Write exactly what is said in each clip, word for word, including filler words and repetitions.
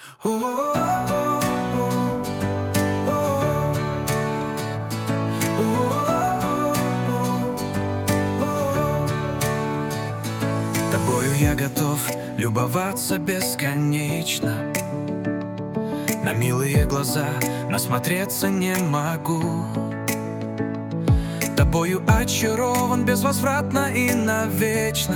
Тобою я готов любоваться бесконечно. На милые глаза насмотреться не могу. Тобою очарован безвозвратно и навечно.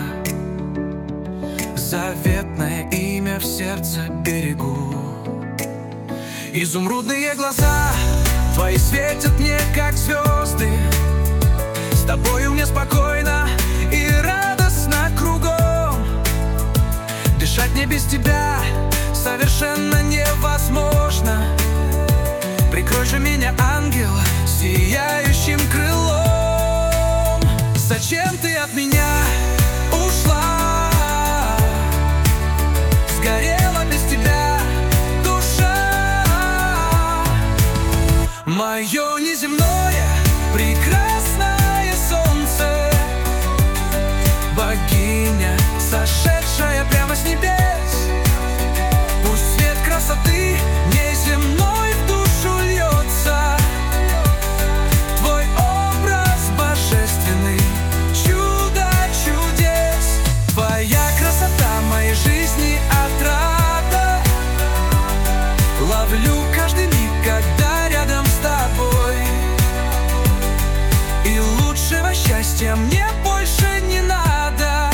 Заветное имя в сердце берегу. Изумрудные глаза твои светят мне, как звезды. С тобою мне спокойно и радостно кругом. Дышать мне без тебя совершенно невозможно. Прикрой же меня, ангел, сияющим крылом. Зачем ты от меня ушла? Сгорела без тебя душа. Мое неземное, прекрасное солнце, богиня, сошедшая прямо с небес. Пусть свет красоты неземной в душу льется. Твой образ божественный, чудо чудес. Твоя красота моей жизни отрада. Ловлю каждый миг, когда рядом с тобой. И лучшего счастья мне больше не надо.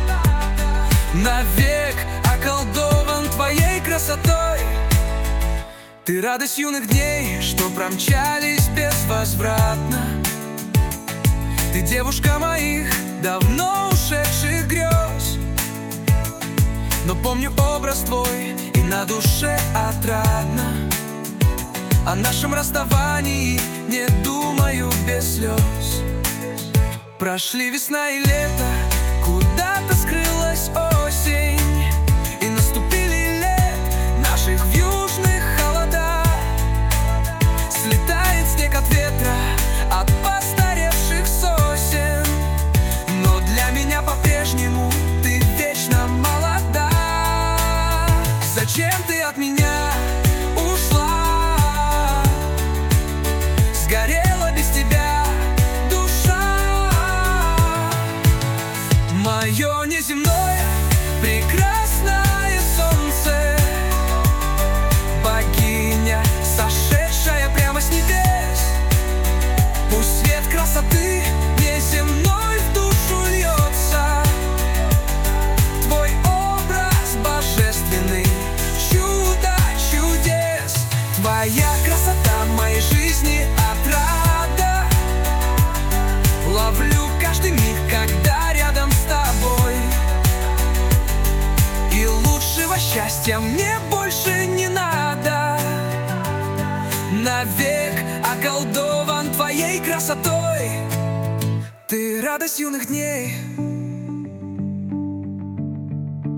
Навек околдован твоей красотой. Ты радость юных дней, что промчались безвозвратно. Ты девушка моих давно ушедших грез. Но помню образ твой, и на душе отрадно. О нашем расставании не думаю без слез. Прошли весна и лето, куда-то скрылась осень. И наступили лет наших в южных холодах. Слетает снег от ветра, от постаревших сосен. Но для меня по-прежнему ты вечно молода. Зачем ты от меня ушла? Сгорела без тебя душа. Мое неземное, прекрасное солнце, богиня, сошедшая прямо с небес. Пусть свет красоты неземной в душу льется. Твой образ божественный, чудо чудес. Твоя красота моей жизни отрада. Ловлю каждый миг, когда рядом с тобой. И лучшего счастья мне больше не надо. Навек околдован твоей красотой. Ты радость юных дней,